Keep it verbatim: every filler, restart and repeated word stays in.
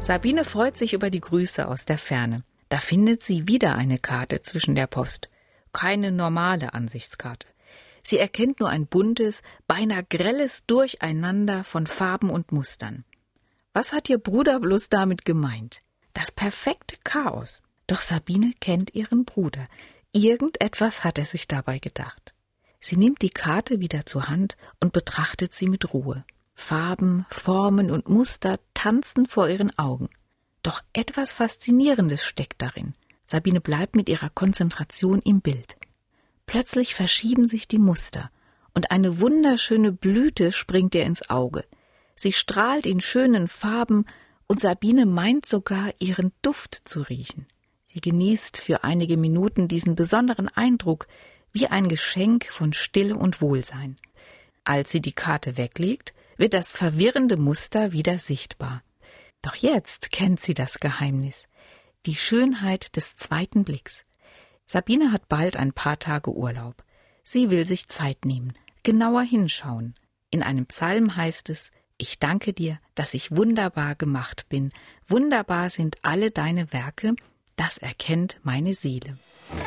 Sabine freut sich über die Grüße aus der Ferne. Da findet sie wieder eine Karte zwischen der Post. Keine normale Ansichtskarte. Sie erkennt nur ein buntes, beinahe grelles Durcheinander von Farben und Mustern. Was hat ihr Bruder bloß damit gemeint? Das perfekte Chaos. Doch Sabine kennt ihren Bruder. Irgendetwas hat er sich dabei gedacht. Sie nimmt die Karte wieder zur Hand und betrachtet sie mit Ruhe. Farben, Formen und Muster tanzen vor ihren Augen. Doch etwas Faszinierendes steckt darin. Sabine bleibt mit ihrer Konzentration im Bild. Plötzlich verschieben sich die Muster und eine wunderschöne Blüte springt ihr ins Auge. Sie strahlt in schönen Farben und Sabine meint sogar, ihren Duft zu riechen. Sie genießt für einige Minuten diesen besonderen Eindruck, wie ein Geschenk von Stille und Wohlsein. Als sie die Karte weglegt, wird das verwirrende Muster wieder sichtbar. Doch jetzt kennt sie das Geheimnis, die Schönheit des zweiten Blicks. Sabine hat bald ein paar Tage Urlaub. Sie will sich Zeit nehmen, genauer hinschauen. In einem Psalm heißt es: Ich danke dir, dass ich wunderbar gemacht bin. Wunderbar sind alle deine Werke, das erkennt meine Seele.